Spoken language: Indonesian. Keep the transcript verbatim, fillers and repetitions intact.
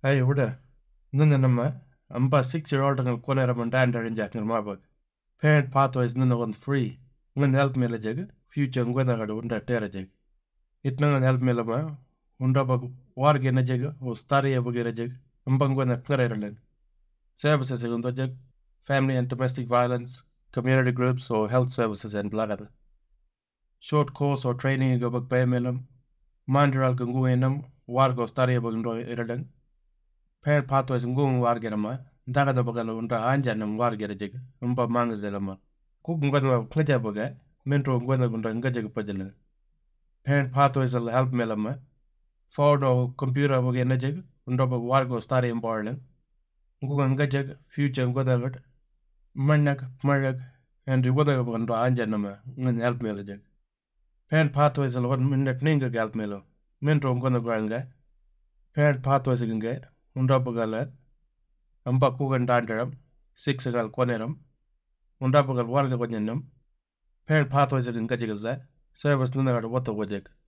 Hey, udah. Nuna nama, amba six year old ngal kone raman dandar in jak ngal mabag. Parent pathways nuna one free. Ngan help me la jag, future ngweda gada unda tera jag. Itna ngan help me la ma, unda bag warge na jag, o stari ya bagera jag, amba ngweda kare ralan. Services unda jag, family and domestic violence, community groups or health services and blagada. Short course or training go bag pay melam, mandral gungu enam, wargo stari ya bagendo iralan. Parent pathways ngung wargera ma daga da bagala unta anja nam wargera jeg umpa manga de lama ku ngwan ma klaja baga mentro ngwan gunda ngaje ga pajala parent pathways will help me lama for no computer baga na jeg unda ba wargo start important ngu ngaje future ngwan gat manak marag and wada ga unda anja nam ngan help me la jeg parent pathways will hon minute ninga help me lo mentro ngwan ga parent pathways ga unda bagala amba kugan dandaram six gal koneram unda bagal warga konyenam parent pathways gin kajigal za service nuna gada wata wajek